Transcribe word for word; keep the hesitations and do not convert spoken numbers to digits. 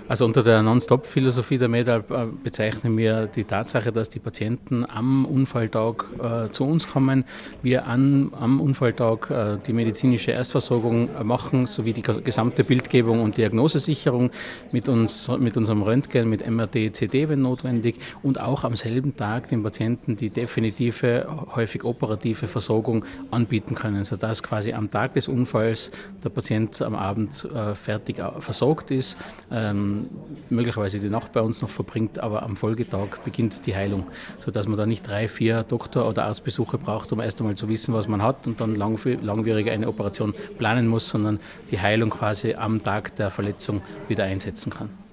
Also unter der Non-Stop-Philosophie der Medalp äh, bezeichnen wir die Tatsache, dass die Patienten am Unfalltag äh, zu uns kommen, wir an, am Unfalltag äh, die medizinische Erstversorgung äh, machen, sowie die gesamte Bildgebung und Diagnosesicherung mit, uns, mit unserem Röntgen, mit M R T, C T, wenn notwendig, und auch am selben Tag den Patienten die definitive, häufig operative Versorgung anbieten können, sodass quasi am Tag des Unfalls der Patient am Abend äh, fertig versorgt ist, ähm, möglicherweise die Nacht bei uns noch verbringt, aber am Folgetag beginnt die Heilung, sodass man da nicht drei, vier Doktor- oder Arztbesuche braucht, um erst einmal zu wissen, was man hat und dann lang, langwierig eine Operation planen muss, sondern die Heilung quasi am Tag der Verletzung wieder einsetzen kann.